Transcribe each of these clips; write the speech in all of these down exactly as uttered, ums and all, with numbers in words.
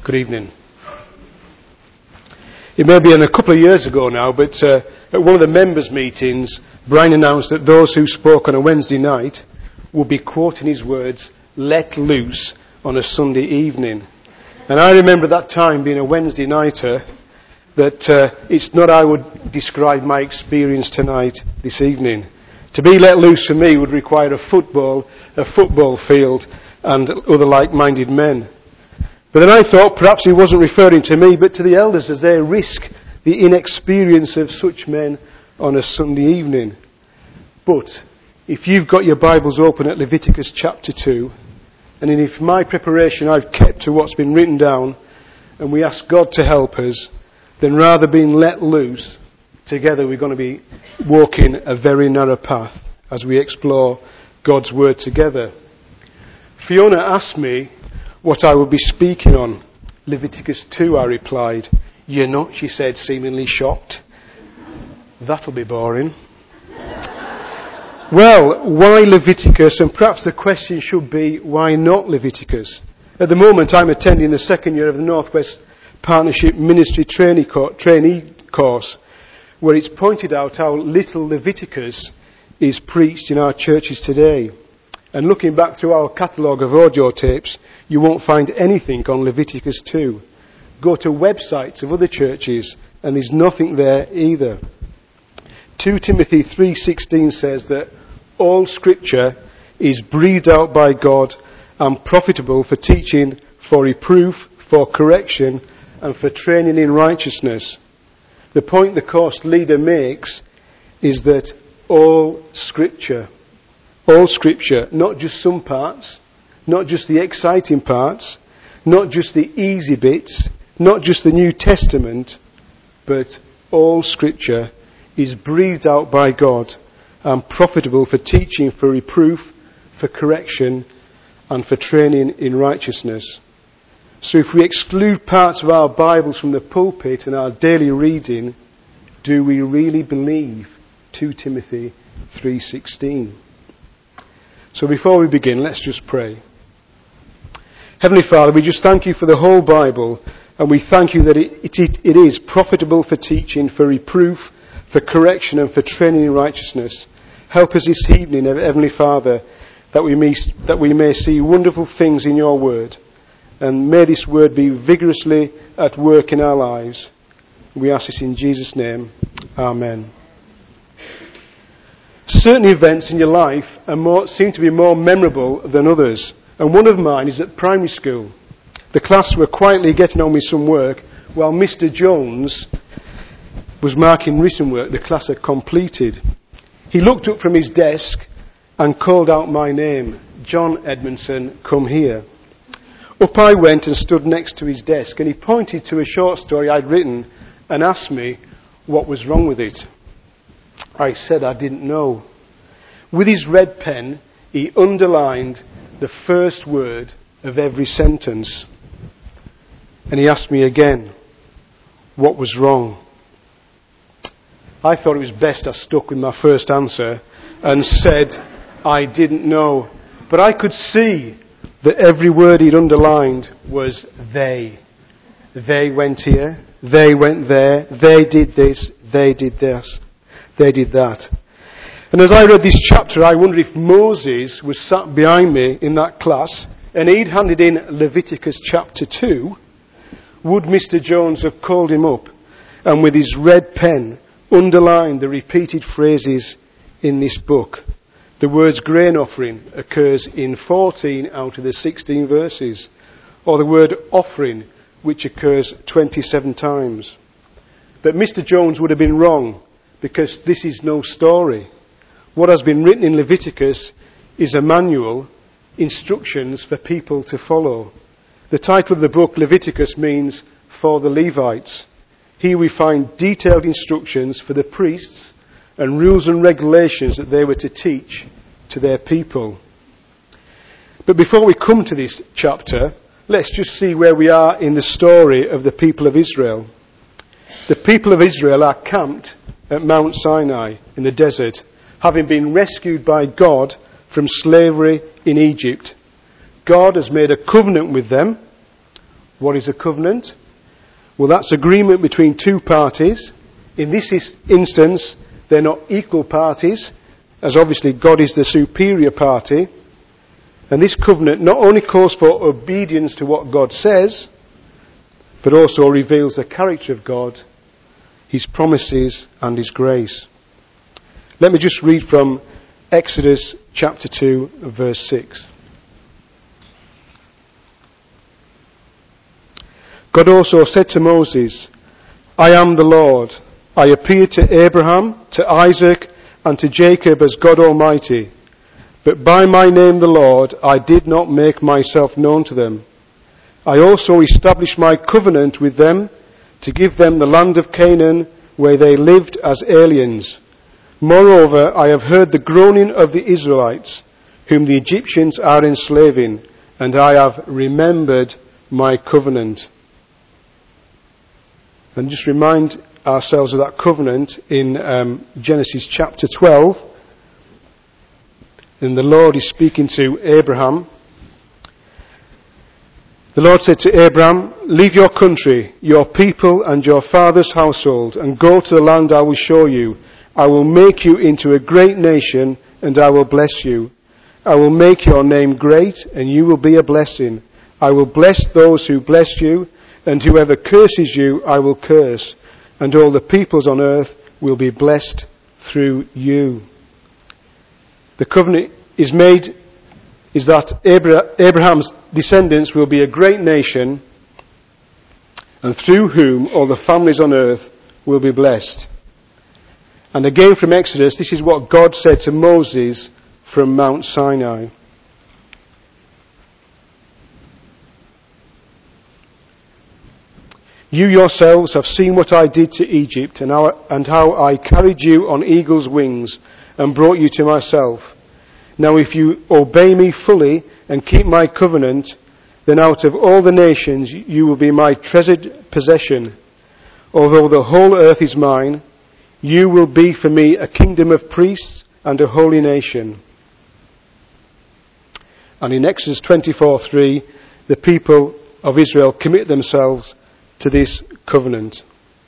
Good evening. It may be in a couple of years ago now, but uh, at one of the members' meetings, Brian announced that those who spoke on a Wednesday night would be quoting his words, "let loose," on a Sunday evening. And I remember that time being a Wednesday nighter, that uh, it's not how I would describe my experience tonight, this evening. To be let loose for me would require a football, a football field, and other like-minded men. But then I thought perhaps he wasn't referring to me, but to the elders, as they risk the inexperience of such men on a Sunday evening. But if you've got your Bibles open at Leviticus chapter two, and if my preparation I've kept to what's been written down, and we ask God to help us, then rather being let loose, together we're going to be walking a very narrow path as we explore God's Word together. Fiona asked me what I would be speaking on. Leviticus two, I replied. "You're not," she said, seemingly shocked. "That'll be boring." Well, why Leviticus? And perhaps the question should be, why not Leviticus? At the moment, I'm attending the second year of the Northwest Partnership Ministry trainee, co- trainee course, where it's pointed out how little Leviticus is preached in our churches today. And looking back through our catalogue of audio tapes, you won't find anything on Leviticus two. Go to websites of other churches, and there's nothing there either. Second Timothy three sixteen says that all Scripture is breathed out by God and profitable for teaching, for reproof, for correction, and for training in righteousness. The point the course leader makes is that all Scripture, all Scripture, not just some parts, not just the exciting parts, not just the easy bits, not just the New Testament, but all Scripture is breathed out by God and profitable for teaching, for reproof, for correction, and for training in righteousness. So if we exclude parts of our Bibles from the pulpit and our daily reading, do we really believe Second Timothy three sixteen? So before we begin, let's just pray. Heavenly Father, we just thank you for the whole Bible, and we thank you that it, it, it is profitable for teaching, for reproof, for correction, and for training in righteousness. Help us this evening, Heavenly Father, that we may, that we may see wonderful things in your word, and may this word be vigorously at work in our lives. We ask this in Jesus' name. Amen. Certain events in your life are more, seem to be more memorable than others. And one of mine is at primary school. The class were quietly getting on with some work while Mister Jones was marking written work the class had completed. He looked up from his desk and called out my name, "John Edmondson, come here." Up I went and stood next to his desk, and he pointed to a short story I'd written and asked me what was wrong with it. I said I didn't know. With his red pen, he underlined the first word of every sentence. And he asked me again, what was wrong? I thought it was best I stuck with my first answer and said I didn't know. But I could see that every word he'd underlined was they. They went here, they went there, they did this, they did this, they did that. And as I read this chapter, I wondered if Moses was sat behind me in that class and he'd handed in Leviticus chapter two, would Mister Jones have called him up and with his red pen underlined the repeated phrases in this book? The words grain offering occurs in fourteen out of the sixteen verses, or the word offering, which occurs twenty-seven times. But Mister Jones would have been wrong, because this is no story. What has been written in Leviticus is a manual, instructions for people to follow. The title of the book, Leviticus, means for the Levites. Here we find detailed instructions for the priests and rules and regulations that they were to teach to their people. But before we come to this chapter, let's just see where we are in the story of the people of Israel. The people of Israel are camped at Mount Sinai in the desert, having been rescued by God from slavery in Egypt. God has made a covenant with them, What is a covenant? Well, that's agreement between two parties. In this instance, they're not equal parties, as obviously God is the superior party. And this covenant not only calls for obedience to what God says, but also reveals the character of God, His promises and His grace. Let me just read from Exodus chapter two, verse six. God also said to Moses, I am the Lord. I appeared to Abraham, to Isaac, and to Jacob as God Almighty. But by my name the Lord, I did not make myself known to them. I also established my covenant with them to give them the land of Canaan where they lived as aliens. Moreover, I have heard the groaning of the Israelites, whom the Egyptians are enslaving, and I have remembered my covenant. And just remind ourselves of that covenant in um, Genesis chapter twelve. And the Lord is speaking to Abraham. The Lord said to Abraham, leave your country, your people and your father's household, and go to the land I will show you. I will make you into a great nation, and I will bless you. I will make your name great, and you will be a blessing. I will bless those who bless you, and whoever curses you I will curse, and all the peoples on earth will be blessed through you. The covenant is made, is that Abraham's descendants will be a great nation, and through whom all the families on earth will be blessed. And again from Exodus, this is what God said to Moses from Mount Sinai. You yourselves have seen what I did to Egypt, and how, and how I carried you on eagle's wings and brought you to myself. Now if you obey me fully and keep my covenant, then out of all the nations you will be my treasured possession. Although the whole earth is mine, you will be for me a kingdom of priests and a holy nation. And in Exodus twenty-four three, the people of Israel commit themselves to this covenant.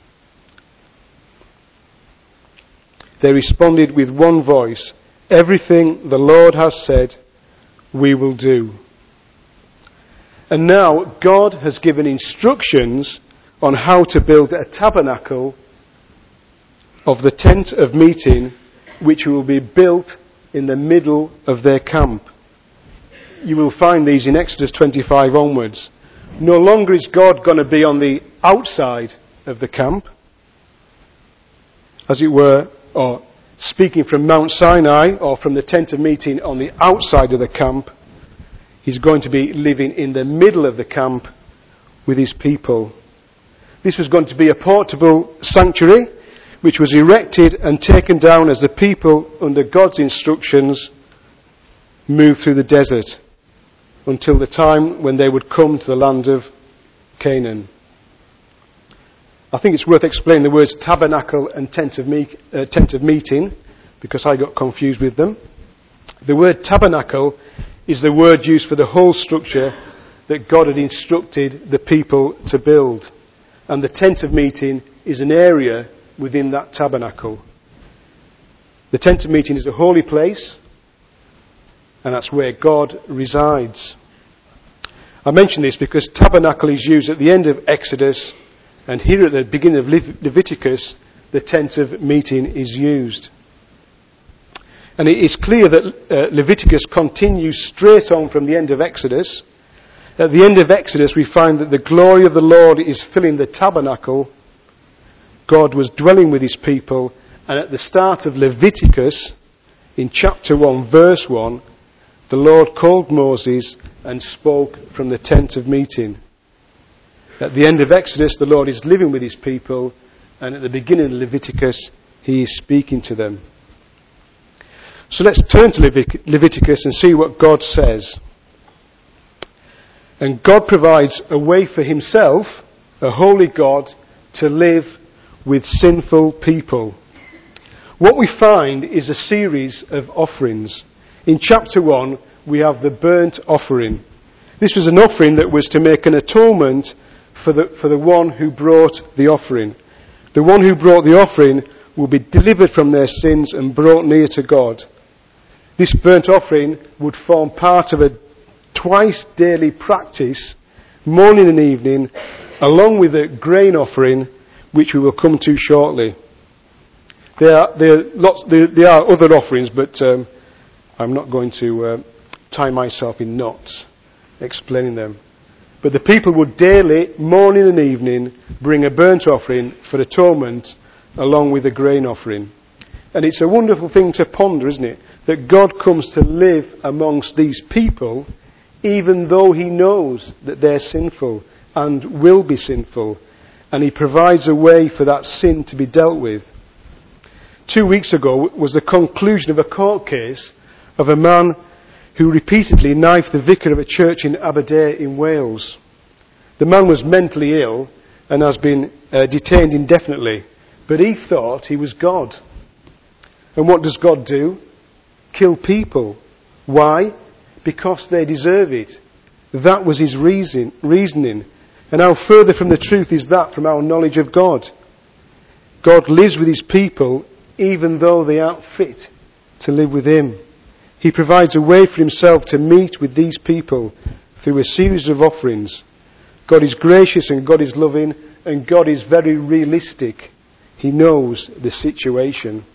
They responded with one voice, everything the Lord has said, we will do. And now God has given instructions on how to build a tabernacle of the tent of meeting, which will be built in the middle of their camp. You will find these in Exodus twenty-five onwards. No longer is God going to be on the outside of the camp, as it were, or speaking from Mount Sinai or from the tent of meeting on the outside of the camp. He's going to be living in the middle of the camp with his people. This was going to be a portable sanctuary which was erected and taken down as the people, under God's instructions, moved through the desert until the time when they would come to the land of Canaan. I think it's worth explaining the words tabernacle and tent of, me- uh, tent of meeting, because I got confused with them. The word tabernacle is the word used for the whole structure that God had instructed the people to build. And the tent of meeting is an area within that tabernacle. The tent of meeting is a holy place, and that's where God resides. I mention this because tabernacle is used at the end of Exodus, and here at the beginning of Leviticus, the tent of meeting is used. And it is clear that uh, Leviticus continues straight on from the end of Exodus. At the end of Exodus, we find that the glory of the Lord is filling the tabernacle. God was dwelling with his people. And at the start of Leviticus, in chapter one, verse one, the Lord called Moses and spoke from the tent of meeting. At the end of Exodus, the Lord is living with his people. And at the beginning of Leviticus, he is speaking to them. So let's turn to Levit- Leviticus and see what God says. And God provides a way for himself, a holy God, to live with sinful people. What we find is a series of offerings. In chapter one, we have the burnt offering. This was an offering that was to make an atonement for the, for the one who brought the offering. The one who brought the offering will be delivered from their sins and brought near to God. This burnt offering would form part of a twice daily practice, morning and evening, along with a grain offering, which we will come to shortly. There are, there are, lots, there, there are other offerings, but um, I'm not going to uh, tie myself in knots explaining them. But the people would daily, morning and evening, bring a burnt offering for atonement along with a grain offering. And it's a wonderful thing to ponder, isn't it? That God comes to live amongst these people even though he knows that they're sinful and will be sinful. And he provides a way for that sin to be dealt with. Two weeks ago was the conclusion of a court case of a man who repeatedly knifed the vicar of a church in Aberdare in Wales. The man was mentally ill and has been uh, detained indefinitely, but he thought he was God. And what does God do? Kill people. Why? Because they deserve it. That was his reason, reasoning. And how further from the truth is that from our knowledge of God? God lives with his people even though they aren't fit to live with him. He provides a way for himself to meet with these people through a series of offerings. God is gracious and God is loving and God is very realistic. He knows the situation.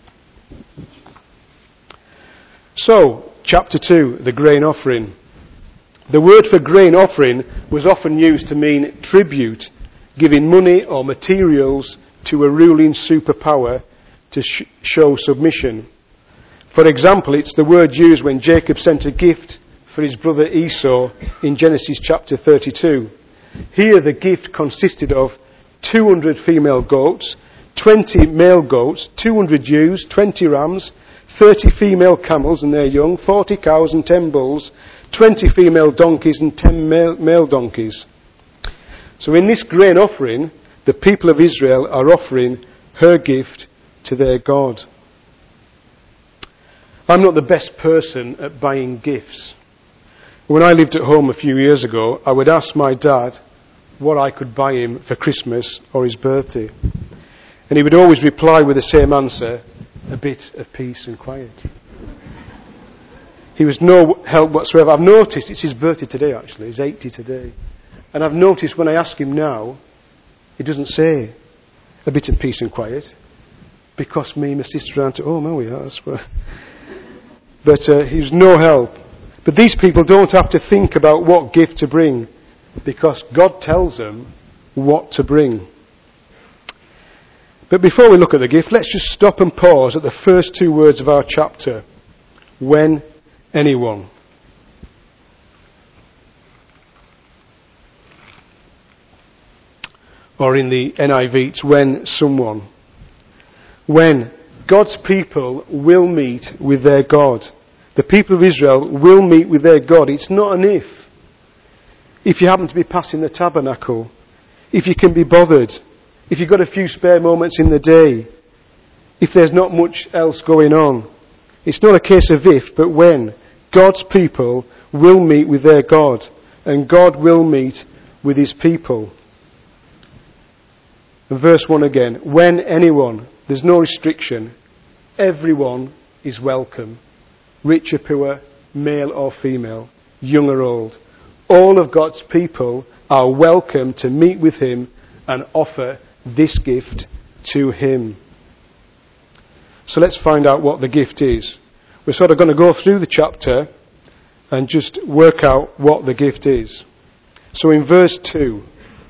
So, chapter two, the grain offering. The word for grain offering was often used to mean tribute, giving money or materials to a ruling superpower to sh- show submission. For example, it's the word used when Jacob sent a gift for his brother Esau in Genesis chapter thirty-two. Here the gift consisted of two hundred female goats, twenty male goats, two hundred ewes, twenty rams, thirty female camels and their young, forty cows and ten bulls, twenty female donkeys and ten male, male donkeys. So in this grain offering, the people of Israel are offering her gift to their God. I'm not the best person at buying gifts. When I lived at home a few years ago, I would ask my dad what I could buy him for Christmas or his birthday. And he would always reply with the same answer, a bit of peace and quiet. He was no help whatsoever. I've noticed, it's his birthday today actually, he's eighty today. And I've noticed when I ask him now, he doesn't say a bit of peace and quiet. Because me and my sister aren't at home, are we? That's why. But uh, he's no help. But these people don't have to think about what gift to bring, because God tells them what to bring. But before we look at the gift, let's just stop and pause at the first two words of our chapter. When anyone. Or in the N I V, it's when someone. When God's people will meet with their God. The people of Israel will meet with their God. It's not an if. If you happen to be passing the tabernacle, if you can be bothered, if you've got a few spare moments in the day, if there's not much else going on. It's not a case of if, but when. God's people will meet with their God, and God will meet with his people. And verse one again. When anyone. There's no restriction. Everyone is welcome. Rich or poor, male or female, young or old. All of God's people are welcome to meet with him and offer this gift to him. So let's find out what the gift is. We're sort of going to go through the chapter and just work out what the gift is. So in verse two,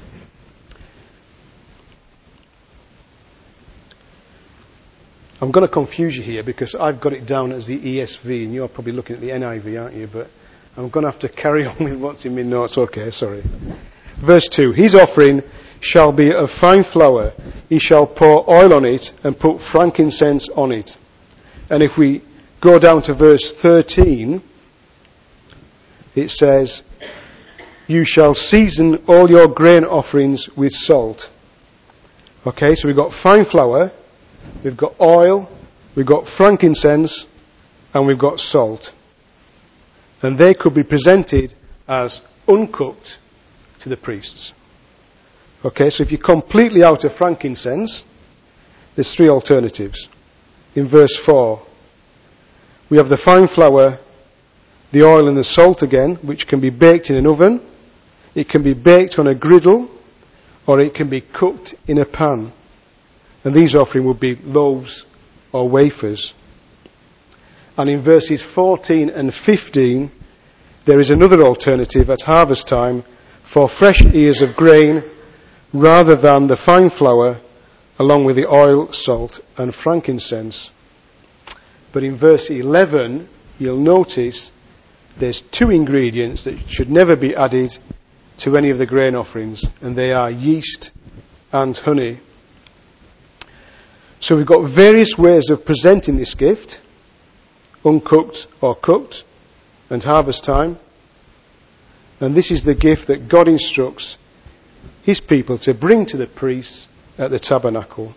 I'm going to confuse you here because I've got it down as the E S V and you're probably looking at the N I V, aren't you? But I'm going to have to carry on with what's in my notes. Okay, sorry. Verse two. His offering shall be of fine flour. He shall pour oil on it and put frankincense on it. And if we go down to verse thirteen, it says, you shall season all your grain offerings with salt. Okay, so we've got fine flour. We've got oil, we've got frankincense, and we've got salt. And they could be presented as uncooked to the priests. Okay, so if you're completely out of frankincense, there's three alternatives. In verse four, we have the fine flour, the oil and the salt again, which can be baked in an oven, it can be baked on a griddle, or it can be cooked in a pan. And these offering would be loaves or wafers. And in verses fourteen and fifteen, there is another alternative at harvest time for fresh ears of grain rather than the fine flour, along with the oil, salt and frankincense. But in verse eleven, you'll notice there's two ingredients that should never be added to any of the grain offerings, and they are yeast and honey. So we've got various ways of presenting this gift, uncooked or cooked, and harvest time. And this is the gift that God instructs his people to bring to the priests at the tabernacle.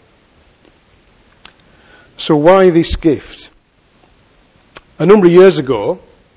So why this gift? A number of years ago,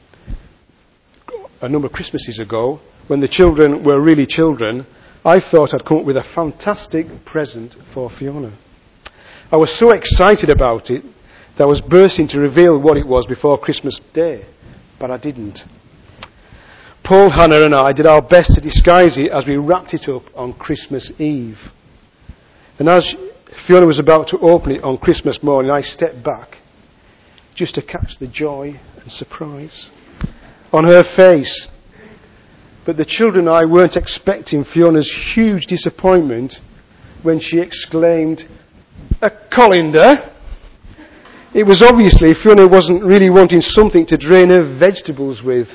a number of Christmases ago, when the children were really children, I thought I'd come up with a fantastic present for Fiona. I was so excited about it that I was bursting to reveal what it was before Christmas Day, but I didn't. Paul, Hannah and I did our best to disguise it as we wrapped it up on Christmas Eve. And as Fiona was about to open it on Christmas morning, I stepped back just to catch the joy and surprise on her face. But the children and I weren't expecting Fiona's huge disappointment when she exclaimed, "A colander!" It was obviously Fiona wasn't really wanting something to drain her vegetables with.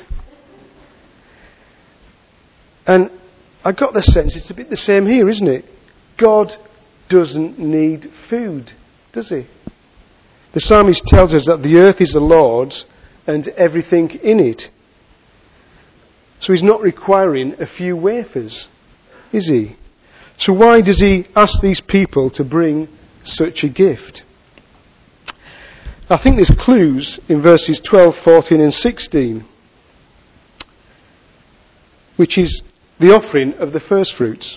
And I got the sense it's a bit the same here, isn't it? God doesn't need food, does he? The psalmist tells us that the earth is the Lord's and everything in it. So he's not requiring a few wafers, is he? So why does he ask these people to bring such a gift? I think there's clues in verses twelve, fourteen and sixteen, which is the offering of the first fruits.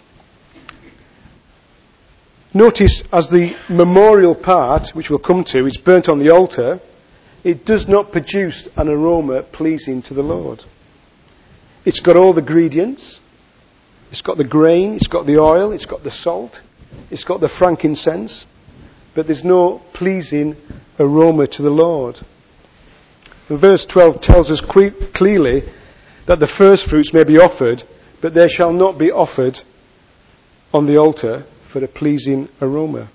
Notice as the memorial part, which we'll come to, is burnt on the altar, it does not produce an aroma pleasing to the Lord. It's got all the ingredients. It's got the grain, it's got the oil, it's got the salt, it's got the frankincense, but there's no pleasing aroma to the Lord. And verse twelve tells us que- clearly that the first fruits may be offered, but they shall not be offered on the altar for a pleasing aroma.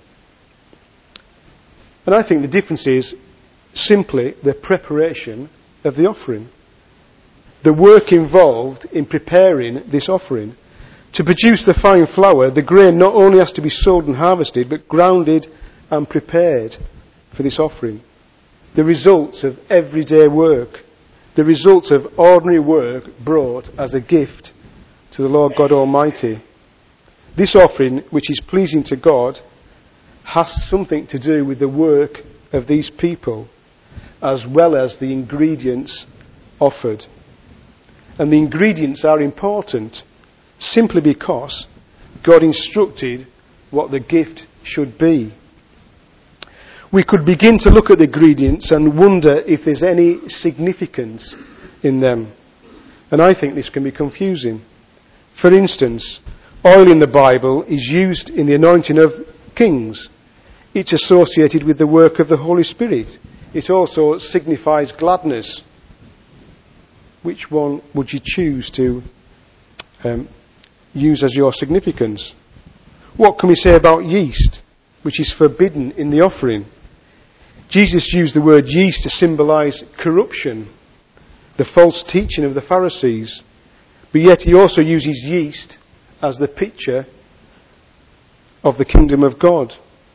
And I think the difference is simply the preparation of the offering. The work involved in preparing this offering. To produce the fine flour, the grain not only has to be sowed and harvested, but grounded and prepared for this offering. The results of everyday work, the results of ordinary work brought as a gift to the Lord God Almighty. This offering, which is pleasing to God, has something to do with the work of these people, as well as the ingredients offered. And the ingredients are important simply because God instructed what the gift should be. We could begin to look at the ingredients and wonder if there's any significance in them. And I think this can be confusing. For instance, oil in the Bible is used in the anointing of kings. It's associated with the work of the Holy Spirit. It also signifies gladness. Which one would you choose to um, use as your significance? What can we say about yeast, which is forbidden in the offering? Jesus used the word yeast to symbolize corruption, the false teaching of the Pharisees. But yet he also uses yeast as the picture of the kingdom of God.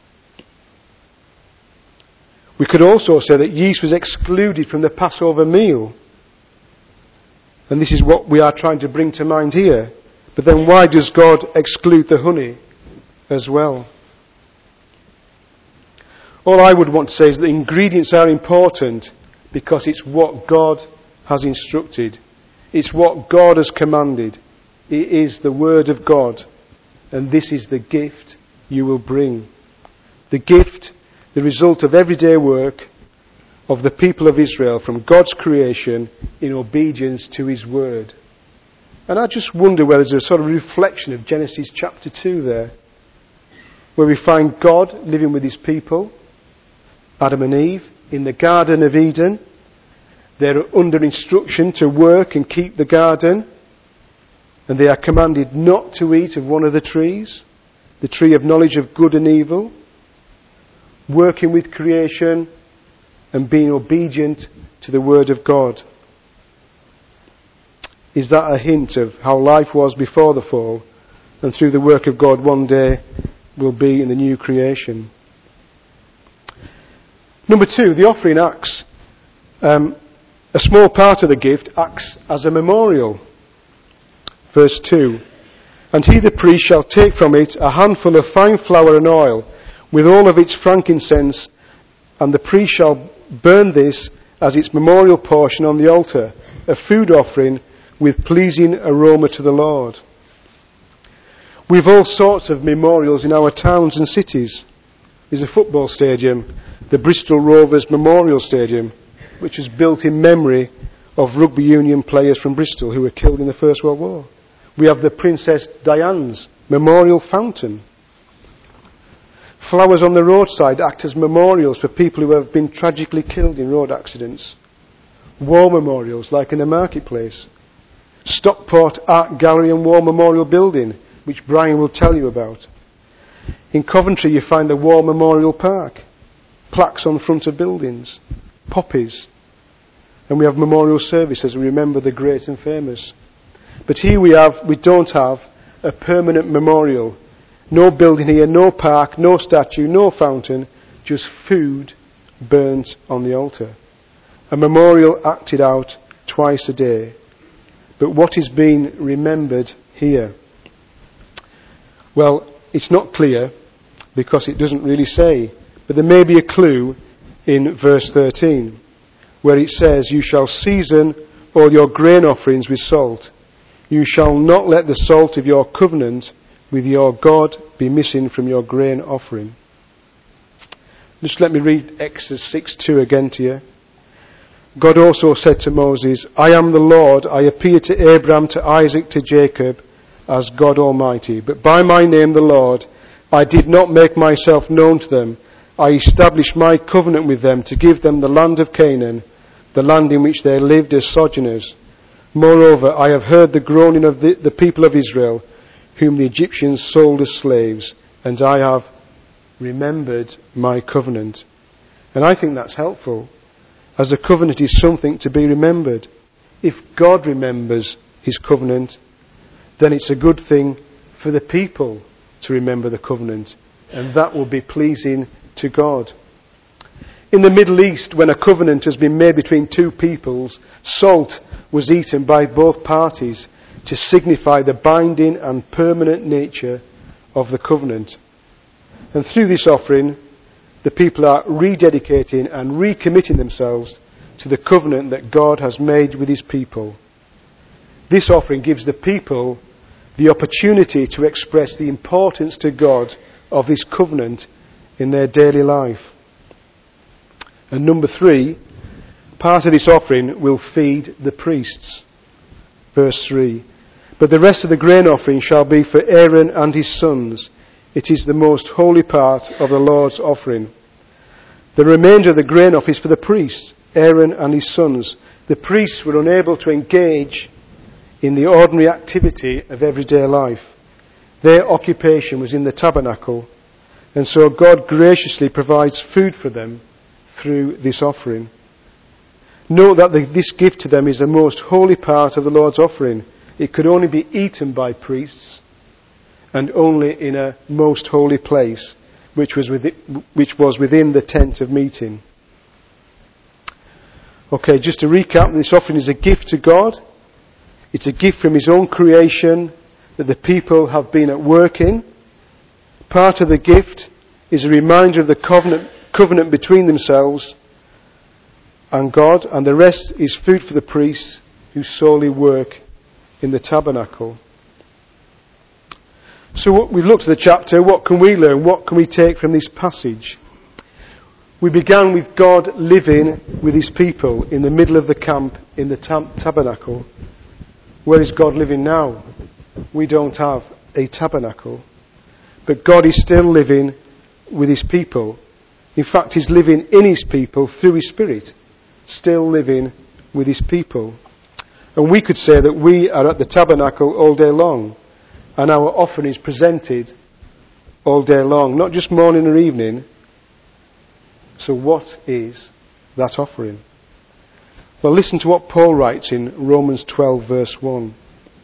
We could also say that yeast was excluded from the Passover meal. And this is what we are trying to bring to mind here. But then why does God exclude the honey as well? All I would want to say is that the ingredients are important because it's what God has instructed. It's what God has commanded. It is the Word of God. and this is the gift you will bring. The gift, the result of everyday work of the people of Israel from God's creation in obedience to his word. And I just wonder whether there's a sort of reflection of Genesis chapter two there, where we find God living with his people, Adam and Eve, in the Garden of Eden. They're under instruction to work and keep the garden, and they are commanded not to eat of one of the trees, the tree of knowledge of good and evil, working with creation and being obedient to the word of God. Is that a hint of how life was before the fall, and through the work of God one day will be in the new creation? Number two, the offering acts. Um, a small part of the gift acts as a memorial. Verse two. And he the priest shall take from it a handful of fine flour and oil, with all of its frankincense, and the priest shall burn this as its memorial portion on the altar, a food offering with pleasing aroma to the Lord. We've all sorts of memorials in our towns and cities. There's a football stadium, the Bristol Rovers Memorial Stadium, which was built in memory of rugby union players from Bristol who were killed in the First World War. We have the Princess Diana's Memorial Fountain. Flowers on the roadside act as memorials for people who have been tragically killed in road accidents. War memorials, like in the marketplace. Stockport Art Gallery and War Memorial Building, which Brian will tell you about. In Coventry you find the War Memorial Park, plaques on front of buildings, poppies, and we have memorial service as we remember the great and famous. But here we have, we don't have a permanent memorial. No building here, no park, no statue, no fountain, just food burnt on the altar. A memorial acted out twice a day. But what is being remembered here? Well, it's not clear because it doesn't really say. But there may be a clue in verse thirteen, where it says, you shall season all your grain offerings with salt. You shall not let the salt of your covenant with your God be missing from your grain offering. Just let me read Exodus six two again to you. God also said to Moses, I am the Lord, I appeared to Abraham, to Isaac, to Jacob, as God Almighty. But by my name, the Lord, I did not make myself known to them. I established my covenant with them to give them the land of Canaan, the land in which they lived as sojourners. Moreover, I have heard the groaning of the, the people of Israel, whom the Egyptians sold as slaves, and I have remembered my covenant. And I think that's helpful, as a covenant is something to be remembered. If God remembers his covenant, then it's a good thing for the people to remember the covenant, and that will be pleasing to God. In the Middle East, when a covenant has been made between two peoples, salt was eaten by both parties to signify the binding and permanent nature of the covenant. And through this offering, the people are rededicating and recommitting themselves to the covenant that God has made with his people. This offering gives the people the opportunity to express the importance to God of this covenant in their daily life. And number three, part of this offering will feed the priests. Verse three. But the rest of the grain offering shall be for Aaron and his sons. It is the most holy part of the Lord's offering. The remainder of the grain offering is for the priests, Aaron and his sons. The priests were unable to engage in the ordinary activity of everyday life. Their occupation was in the tabernacle, and so God graciously provides food for them through this offering. Note that the, this gift to them is the most holy part of the Lord's offering. It could only be eaten by priests, and only in a most holy place, which was within, which was within the tent of meeting. Okay, just to recap, this offering is a gift to God. It's a gift from his own creation that the people have been at work in. Part of the gift is a reminder of the covenant, covenant between themselves and God, and the rest is food for the priests who solely work in the tabernacle. So what, we've looked at the chapter. What can we learn? What can we take from this passage? We began with God living with his people in the middle of the camp in the tab- tabernacle. Where is God living now? We don't have a tabernacle. But God is still living with his people. In fact, he's living in his people through his Spirit. Still living with his people. And we could say that we are at the tabernacle all day long. And our offering is presented all day long. Not just morning or evening. So what is that offering? Well, listen to what Paul writes in Romans twelve verse one.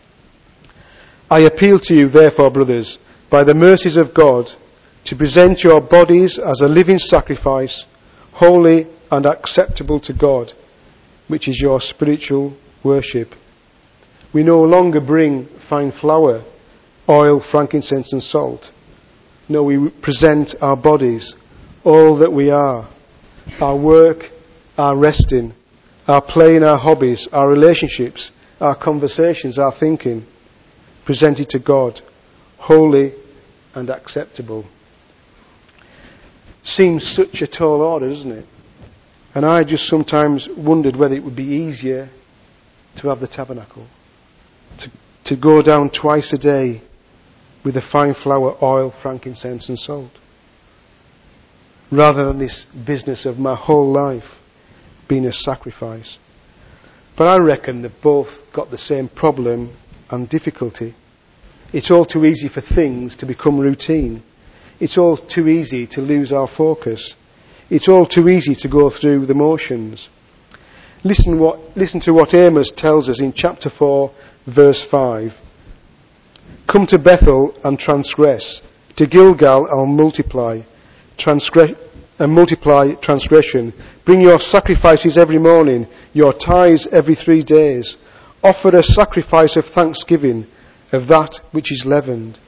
I appeal to you, therefore, brothers, by the mercies of God, to present your bodies as a living sacrifice, holy and acceptable to God, which is your spiritual worship. We no longer bring fine flour, oil, frankincense and salt. No, we present our bodies, all that we are, our work, our resting, our playing, our hobbies, our relationships, our conversations, our thinking, presented to God, holy and acceptable. Seems such a tall order, doesn't it? And I just sometimes wondered whether it would be easier to have the tabernacle, to, to go down twice a day with the fine flour, oil, frankincense and salt, rather than this business of my whole life being a sacrifice. But I reckon they've both got the same problem and difficulty. It's all too easy for things to become routine. It's all too easy to lose our focus. It's all too easy to go through the motions. Listen what listen to what Amos tells us in chapter four, verse five. Come to Bethel and transgress, to Gilgal and multiply, transgress and multiply transgression. Bring your sacrifices every morning, your tithes every three days. Offer a sacrifice of thanksgiving, of that which is leavened.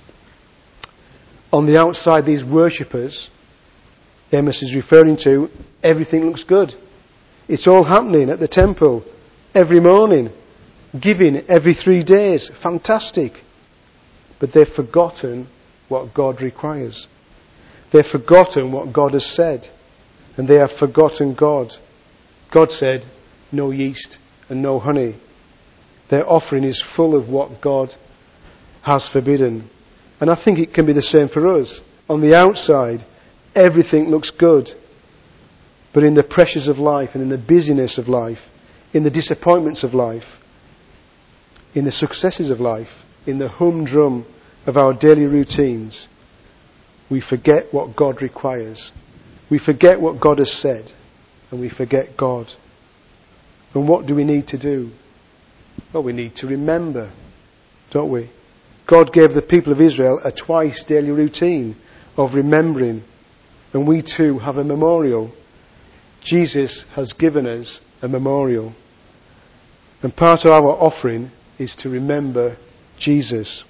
On the outside, these worshippers, Amos is referring to, everything looks good. It's all happening at the temple every morning, giving every three days. Fantastic. But they've forgotten what God requires. They've forgotten what God has said. And they have forgotten God. God said, no yeast and no honey. Their offering is full of what God has forbidden. And I think it can be the same for us. On the outside, everything looks good. But in the pressures of life and in the busyness of life, in the disappointments of life, in the successes of life, in the humdrum of our daily routines, we forget what God requires. We forget what God has said. And we forget God. And what do we need to do? Well, we need to remember, don't we? God gave the people of Israel a twice daily routine of remembering. And we too have a memorial. Jesus has given us a memorial. And part of our offering is to remember Jesus.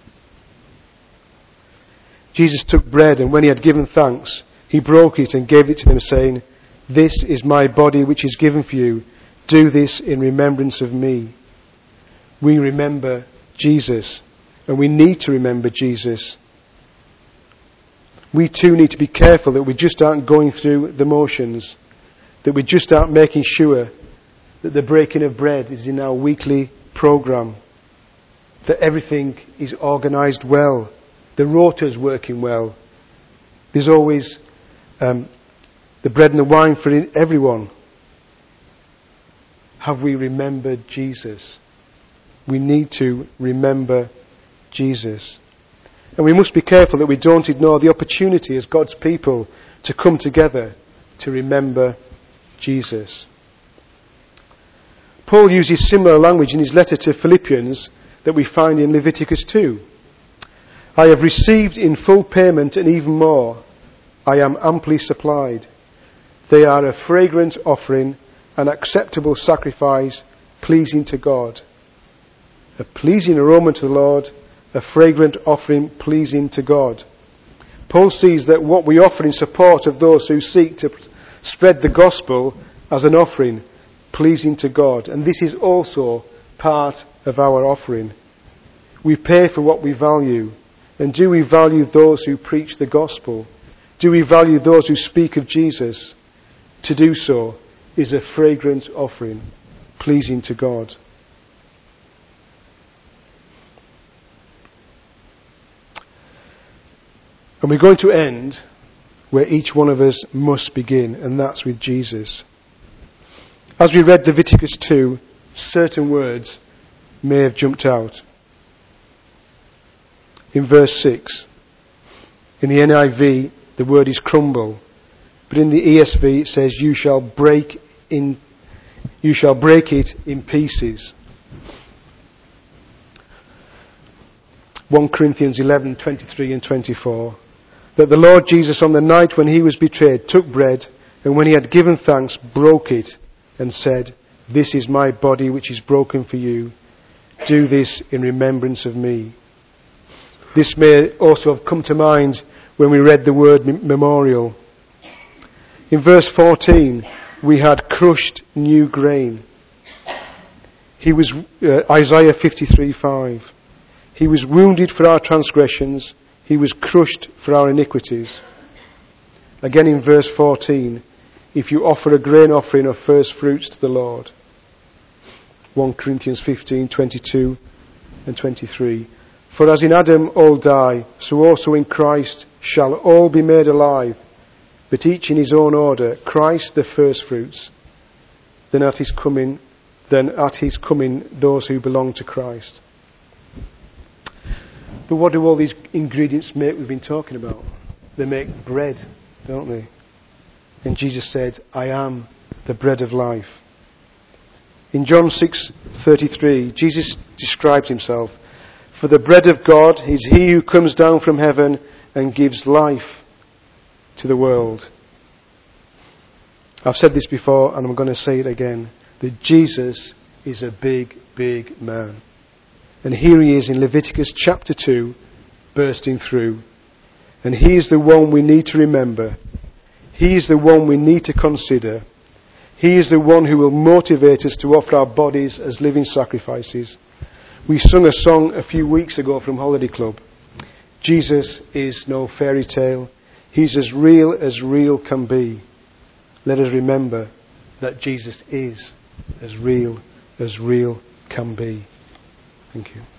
Jesus took bread, and when he had given thanks, he broke it and gave it to them, saying, this is my body which is given for you. Do this in remembrance of me. We remember Jesus, and we need to remember Jesus. We too need to be careful that we just aren't going through the motions, that we just aren't making sure that the breaking of bread is in our weekly programme, that everything is organised well, the rota's working well. There's always um, the bread and the wine for everyone. Have we remembered Jesus? We need to remember Jesus. And we must be careful that we don't ignore the opportunity as God's people to come together to remember Jesus. Paul uses similar language in his letter to Philippians that we find in Leviticus two. I have received in full payment and even more. I am amply supplied. They are a fragrant offering, an acceptable sacrifice, pleasing to God. A pleasing aroma to the Lord, a fragrant offering pleasing to God. Paul sees that what we offer in support of those who seek to spread the gospel as an offering pleasing to God. And this is also part of our offering. We pay for what we value. And do we value those who preach the gospel? Do we value those who speak of Jesus? To do so is a fragrant offering, pleasing to God. And we're going to end where each one of us must begin, and that's with Jesus. As we read Leviticus two, certain words may have jumped out. In verse six, in the N I V, the word is crumble, but in the E S V it says, "You shall break in, you shall break it in pieces." First Corinthians eleven twenty-three and twenty-four. That the Lord Jesus, on the night when he was betrayed, took bread, and when he had given thanks, broke it, and said, "This is my body which is broken for you. Do this in remembrance of me." This may also have come to mind when we read the word memorial. In verse fourteen, we had crushed new grain. He was, uh, Isaiah fifty-three five. He was wounded for our transgressions. He was crushed for our iniquities. Again in verse fourteen, if you offer a grain offering of first fruits to the Lord. First Corinthians fifteen twenty-two and twenty-three. For as in Adam all die, so also in Christ shall all be made alive, but each in his own order, Christ the first fruits, then at his coming, then at his coming those who belong to Christ. But what do all these ingredients make we've been talking about? They make bread, don't they? And Jesus said, "I am the bread of life." In John six thirty-three, Jesus describes himself, "For the bread of God is he who comes down from heaven and gives life to the world." I've said this before and I'm going to say it again, that Jesus is a big, big man. And here he is in Leviticus chapter two, bursting through. And he is the one we need to remember. He is the one we need to consider. He is the one who will motivate us to offer our bodies as living sacrifices. We sung a song a few weeks ago from Holiday Club. Jesus is no fairy tale. He's as real as real can be. Let us remember that Jesus is as real as real can be. Thank you.